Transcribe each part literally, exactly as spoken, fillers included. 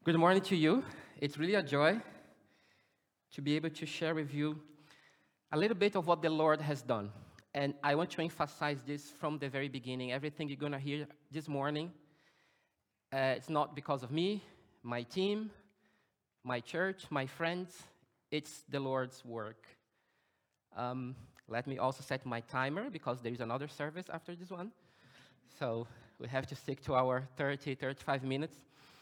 Good morning to you. It's really a joy to be able to share with you a little bit of what the Lord has done. And I want to emphasize this from the very beginning. Everything you're going to hear this morning, uh, it's not because of me, my team, my church, my friends. It's the Lord's work. Um, let me also set my timer because there is another service after this one. So we have to stick to our thirty, thirty-five minutes.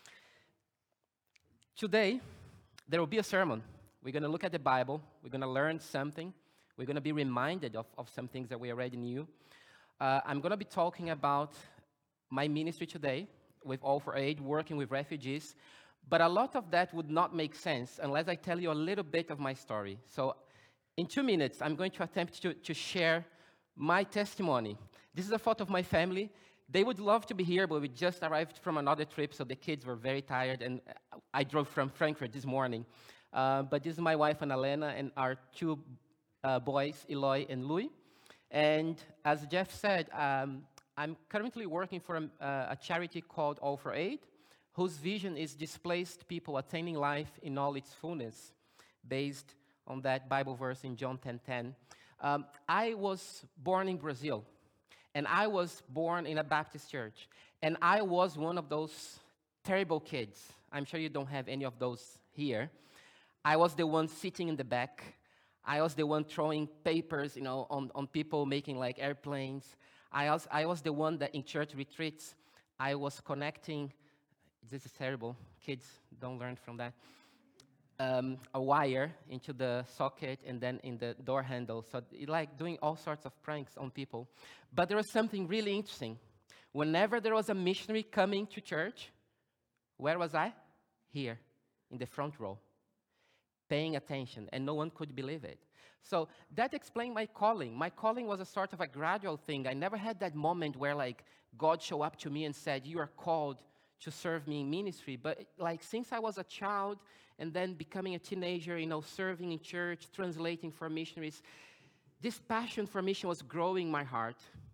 Today, there will be a sermon. We're going to look at the Bible. We're going to learn something. We're going to be reminded of, of some things that we already knew. Uh, I'm going to be talking about my ministry today with All for Aid, working with refugees. But a lot of that would not make sense unless I tell you a little bit of my story. So in two minutes, I'm going to attempt to, to share my testimony. This is a photo of my family. They would love to be here, but we just arrived from another trip, so the kids were very tired, and I drove from Frankfurt this morning. Uh, but this is my wife, Annalena, and our two uh, boys, Eloy and Louis. And as Jeff said, um, I'm currently working for a, uh, a charity called All for Aid, whose vision is displaced people attaining life in all its fullness, based on that Bible verse in John ten ten. Um, I was born in Brazil. And I was born in a Baptist church. And I was one of those terrible kids. I'm sure you don't have any of those here. I was the one sitting in the back. I was the one throwing papers, you know, on, on people making like airplanes. I was, I was the one that in church retreats, I was connecting, this is terrible, kids don't learn from that, um, a wire into the socket and then in the door handle. So like doing all sorts of pranks on people. But there was something really interesting. Whenever there was a missionary coming to church, where was I? Here, in the front row, paying attention, and no one could believe it. So that explained my calling. My calling was a sort of a gradual thing. I never had that moment where like God showed up to me and said, you are called to serve me in ministry. But like since I was a child and then becoming a teenager, you know, serving in church, translating for missionaries, this passion for mission was growing in my heart.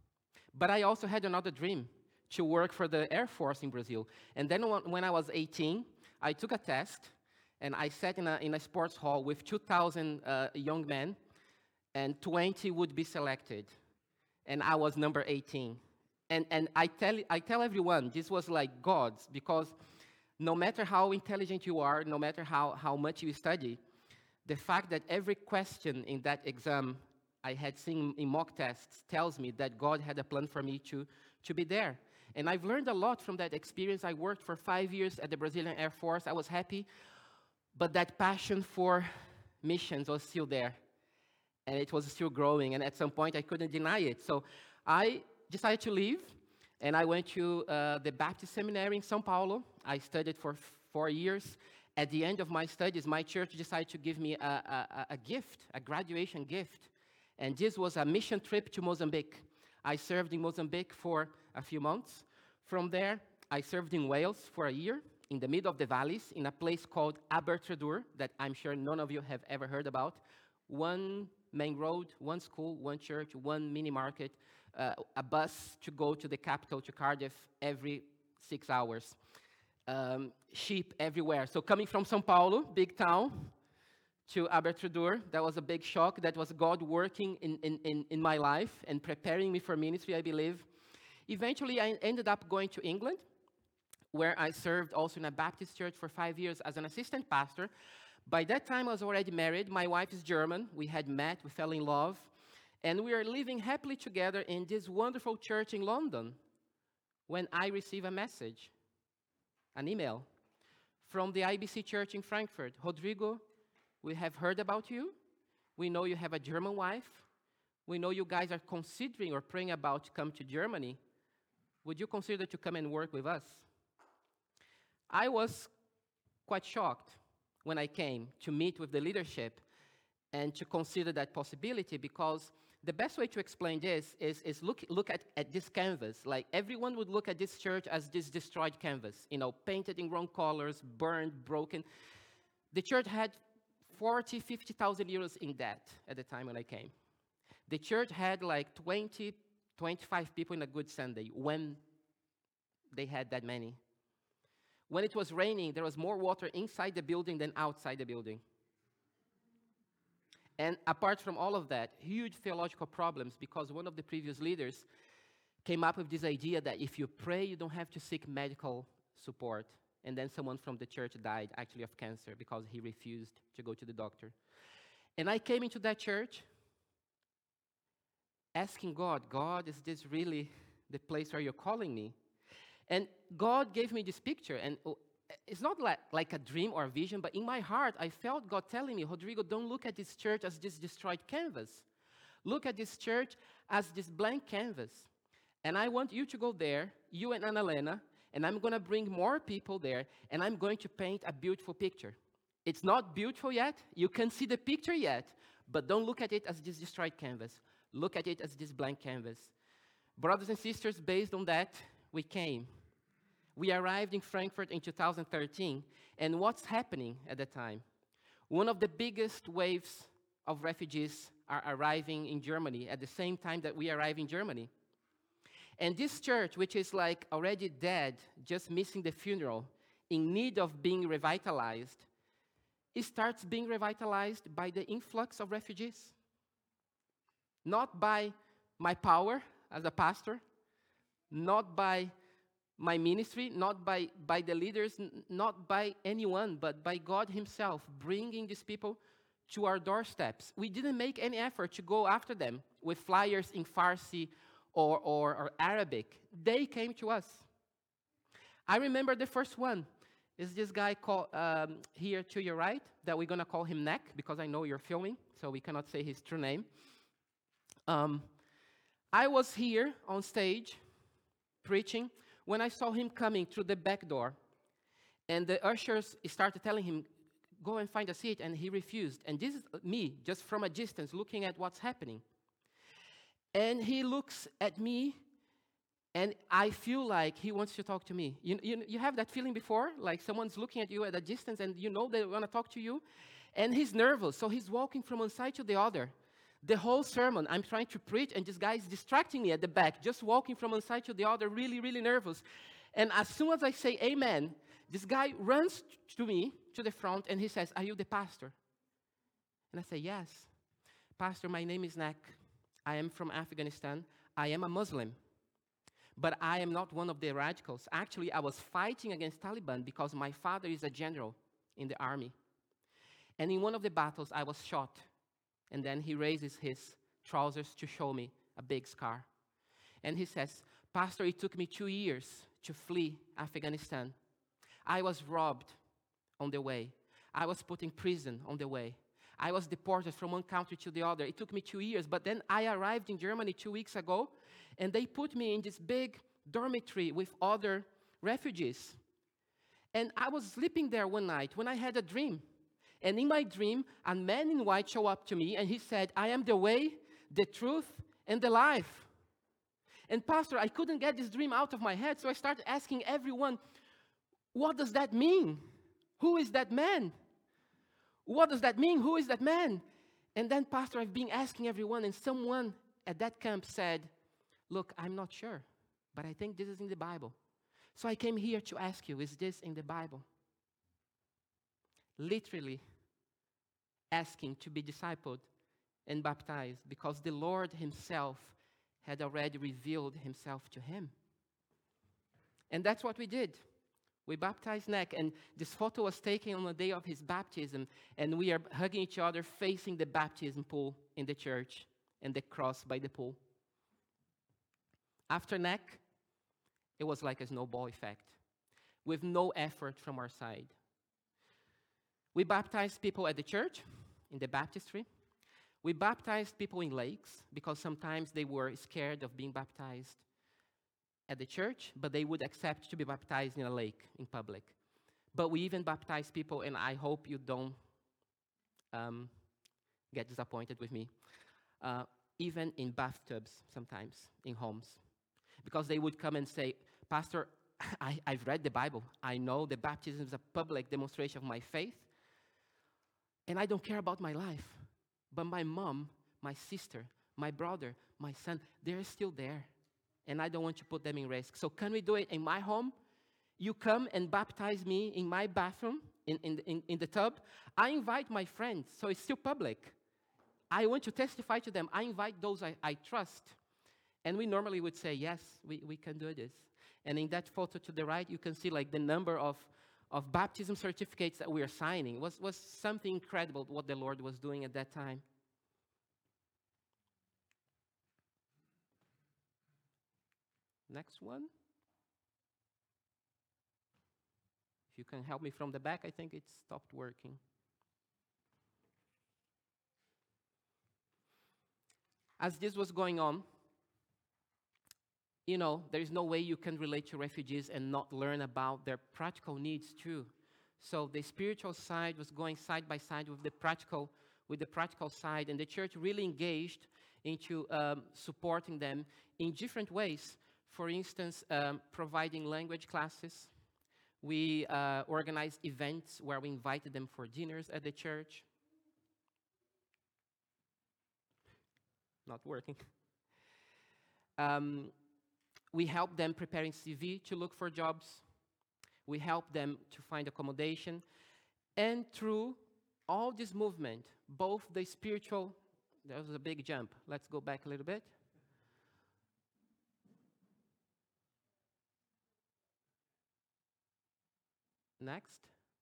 But I also had another dream, to work for the Air Force in Brazil. And then when I was eighteen, I took a test, and I sat in a, in a sports hall with two thousand uh, young men, and twenty would be selected. And I was number eighteen. And, and I, tell, I tell everyone, this was like God's, because no matter how intelligent you are, no matter how, how much you study, the fact that every question in that exam I had seen in mock tests tells me that God had a plan for me to, to be there. And I've learned a lot from that experience. I worked for five years at the Brazilian Air Force. I was happy, but that passion for missions was still there. And it was still growing, and at some point I couldn't deny it. So I decided to leave, and I went to uh, the Baptist Seminary in São Paulo. I studied for f- four years. At the end of my studies, my church decided to give me a, a, a gift, a graduation gift. And this was a mission trip to Mozambique. I served in Mozambique for a few months. From there, I served in Wales for a year, in the middle of the valleys, in a place called Abertredor, that I'm sure none of you have ever heard about. One main road, one school, one church, one mini market, uh, a bus to go to the capital, to Cardiff, every six hours. Um, sheep everywhere. So coming from São Paulo, big town, to Abertredor, that was a big shock. That was God working in, in, in, in my life and preparing me for ministry, I believe. Eventually, I ended up going to England, where I served also in a Baptist church for five years as an assistant pastor. By that time, I was already married. My wife is German. We had met, we fell in love, and we are living happily together in this wonderful church in London when I receive a message, an email, from the I B C church in Frankfurt. Rodrigo, we have heard about you. We know you have a German wife. We know you guys are considering or praying about to come to Germany. Would you consider to come and work with us? I was quite shocked when I came to meet with the leadership and to consider that possibility, because the best way to explain this is, is look, look at, at this canvas. Like, everyone would look at this church as this destroyed canvas, you know, painted in wrong colors, burned, broken. The church had forty, fifty thousand euros in debt at the time when I came. The church had like twenty, twenty-five people in a good Sunday when they had that many. When it was raining, there was more water inside the building than outside the building. And apart from all of that, huge theological problems, because one of the previous leaders came up with this idea that if you pray, you don't have to seek medical support. And then someone from the church died, actually of cancer, because he refused to go to the doctor. And I came into that church asking God, God, is this really the place where you're calling me? And God gave me this picture, and it's not like, like a dream or a vision, but in my heart, I felt God telling me, Rodrigo, don't look at this church as this destroyed canvas. Look at this church as this blank canvas. And I want you to go there, you and Annalena, and I'm going to bring more people there, and I'm going to paint a beautiful picture. It's not beautiful yet. You can't see the picture yet, but don't look at it as this destroyed canvas. Look at it as this blank canvas. Brothers and sisters, based on that, we came. We arrived in Frankfurt in two thousand thirteen, and what's happening at the time? One of the biggest waves of refugees are arriving in Germany at the same time that we arrive in Germany. And this church, which is like already dead, just missing the funeral, in need of being revitalized, it starts being revitalized by the influx of refugees. Not by my power as a pastor, not by my ministry, not by, by the leaders, n- not by anyone, but by God himself, bringing these people to our doorsteps. We didn't make any effort to go after them with flyers in Farsi or, or, or Arabic. They came to us. I remember the first one is this guy called, um, here to your right, that we're going to call him Nek, because I know you're filming, so we cannot say his true name. Um, I was here on stage preaching when I saw him coming through the back door, and the ushers started telling him, go and find a seat, and he refused. And this is me, just from a distance, looking at what's happening. And he looks at me, and I feel like he wants to talk to me. You, you, you have that feeling before? Like someone's looking at you at a distance, and you know they want to talk to you? And he's nervous, so he's walking from one side to the other. The whole sermon, I'm trying to preach, and this guy is distracting me at the back, just walking from one side to the other, really, really nervous. And as soon as I say amen, this guy runs to me, to the front, and he says, are you the pastor? And I say, yes. Pastor, my name is Nek. I am from Afghanistan. I am a Muslim. But I am not one of the radicals. Actually, I was fighting against Taliban because my father is a general in the army. And in one of the battles, I was shot. And then he raises his trousers to show me a big scar. And he says, Pastor, it took me two years to flee Afghanistan. I was robbed on the way. I was put in prison on the way. I was deported from one country to the other. It took me two years. But then I arrived in Germany two weeks ago, and they put me in this big dormitory with other refugees. And I was sleeping there one night when I had a dream. And in my dream, a man in white showed up to me, and he said, I am the way, the truth, and the life. And Pastor, I couldn't get this dream out of my head, so I started asking everyone, what does that mean? Who is that man? What does that mean? Who is that man? And then, Pastor, I've been asking everyone, and someone at that camp said, look, I'm not sure, but I think this is in the Bible. So I came here to ask you, is this in the Bible? Literally asking to be discipled and baptized because the Lord himself had already revealed himself to him. And that's what we did. We baptized Nek, and this photo was taken on the day of his baptism, and we are hugging each other facing the baptism pool in the church and the cross by the pool. After Nek, it was like a snowball effect with no effort from our side. We baptized people at the church, in the baptistry. We baptized people in lakes because sometimes they were scared of being baptized at the church, but they would accept to be baptized in a lake in public. But we even baptized people, and I hope you don't um, get disappointed with me, uh, even in bathtubs sometimes, in homes. Because they would come and say, Pastor, I, I've read the Bible. I know the baptism is a public demonstration of my faith, and I don't care about my life. But my mom, my sister, my brother, my son, they're still there. And I don't want to put them in risk. So can we do it in my home? You come and baptize me in my bathroom, in, in, in, in the tub. I invite my friends, so it's still public. I want to testify to them. I invite those I, I trust. And we normally would say, yes, we, we can do this. And in that photo to the right, you can see like the number of, of baptism certificates that we are signing. It was, was something incredible what the Lord was doing at that time. Next one. If you can help me from the back, I think it stopped working. As this was going on, you know, there is no way you can relate to refugees and not learn about their practical needs too. So the spiritual side was going side by side with the practical, with the practical side, and the church really engaged into um, supporting them in different ways. For instance, um, providing language classes. We uh, organized events where we invited them for dinners at the church. Not working. Um, we helped them preparing C V to look for jobs. We helped them to find accommodation. And through all this movement, both the spiritual, there was a big jump. Let's go back a little bit. Next.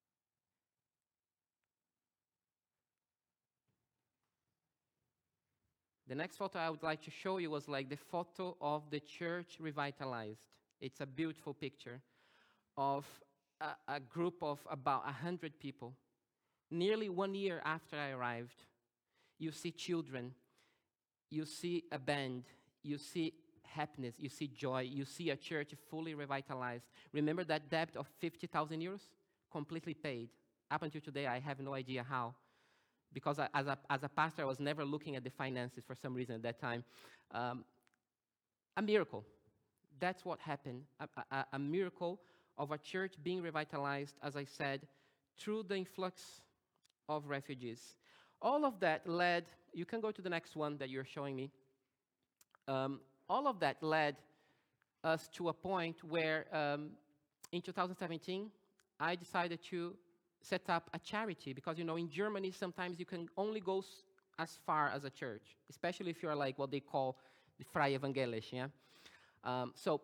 The next photo I would like to show you was like the photo of the church revitalized. It's a beautiful picture of a, a group of about one hundred people. Nearly one year after I arrived, you see children, you see a band, you see happiness, you see joy, you see a church fully revitalized. Remember that debt of fifty thousand euros? Completely paid. Up until today, I have no idea how. Because I, as, a, as a pastor, I was never looking at the finances for some reason at that time. Um, a miracle. That's what happened. A, a, a miracle of a church being revitalized, as I said, through the influx of refugees. All of that led, you can go to the next one that you're showing me. Um, all of that led us to a point where um, in two thousand seventeen, I decided to set up a charity, because, you know, in Germany, sometimes you can only go s- as far as a church, especially if you're like what they call the Freie Evangelisch, yeah? Um, so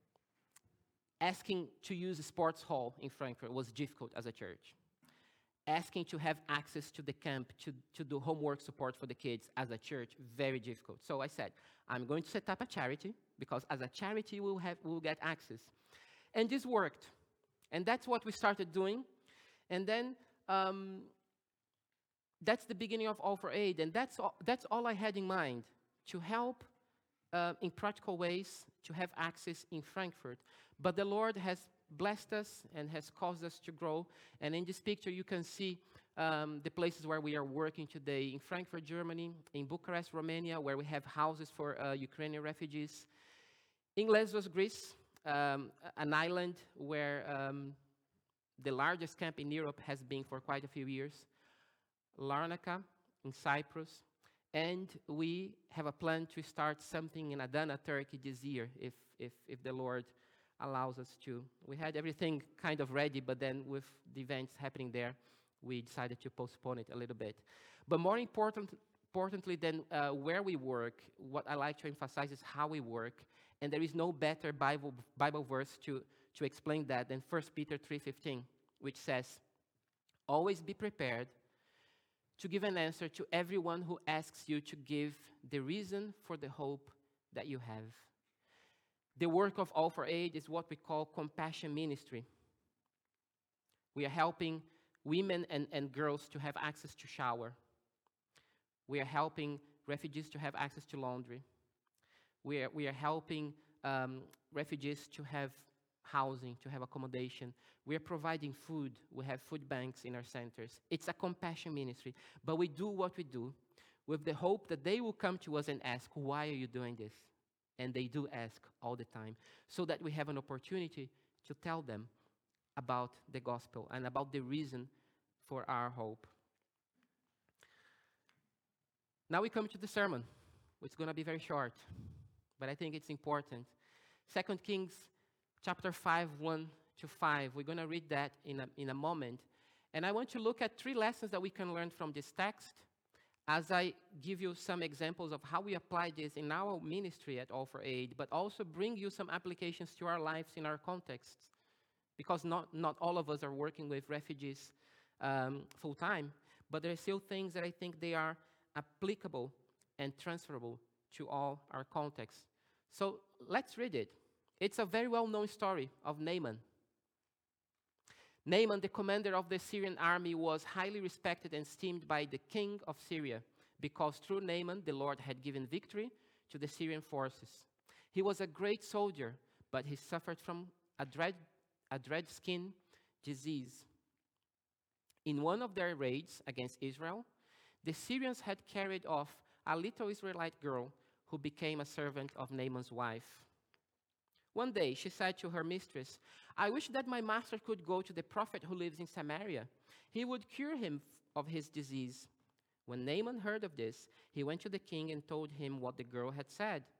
asking to use a sports hall in Frankfurt was difficult as a church. Asking to have access to the camp, to, to do homework support for the kids as a church, very difficult. So I said, I'm going to set up a charity, because as a charity, we'll, have, we'll get access. And this worked. And that's what we started doing. And then um, that's the beginning of All for Aid. And that's all, that's all I had in mind, to help uh, in practical ways, to have access in Frankfurt. But the Lord has blessed us and has caused us to grow. And in this picture, you can see um, the places where we are working today. In Frankfurt, Germany, in Bucharest, Romania, where we have houses for uh, Ukrainian refugees. In Lesbos, Greece, um, an island where um, the largest camp in Europe has been for quite a few years. Larnaca in Cyprus. And we have a plan to start something in Adana, Turkey this year, if, if, if the Lord allows us to. We had everything kind of ready, but then with the events happening there, we decided to postpone it a little bit. But more important, importantly than uh, where we work, what I like to emphasize is how we work. And there is no better Bible, Bible verse to, to explain that than First Peter three fifteen, which says, always be prepared to give an answer to everyone who asks you to give the reason for the hope that you have. The work of All for Aid is what we call compassion ministry. We are helping women and, and girls to have access to shower. We are helping refugees to have access to laundry. We are, we are helping um, refugees to have housing, to have accommodation. We are providing food. We have food banks in our centers. It's a compassion ministry. But we do what we do with the hope that they will come to us and ask, why are you doing this? And they do ask all the time, so that we have an opportunity to tell them about the gospel and about the reason for our hope. Now we come to the sermon, which is going to be very short, but I think it's important. Second Kings chapter five, one to five. We're going to read that in a, in a moment. And I want to look at three lessons that we can learn from this text as I give you some examples of how we apply this in our ministry at All for Aid, but also bring you some applications to our lives in our contexts. Because not, not all of us are working with refugees um, full-time, but there are still things that I think they are applicable and transferable to all our contexts. So let's read it. It's a very well-known story of Naaman. Naaman, the commander of the Syrian army, was highly respected and esteemed by the king of Syria, because through Naaman, the Lord had given victory to the Syrian forces. He was a great soldier, but he suffered from a dread, a dread skin disease. In one of their raids against Israel, the Syrians had carried off a little Israelite girl who became a servant of Naaman's wife. One day, she said to her mistress, "I wish that my master could go to the prophet who lives in Samaria. He would cure him of his disease." When Naaman heard of this, he went to the king and told him what the girl had said.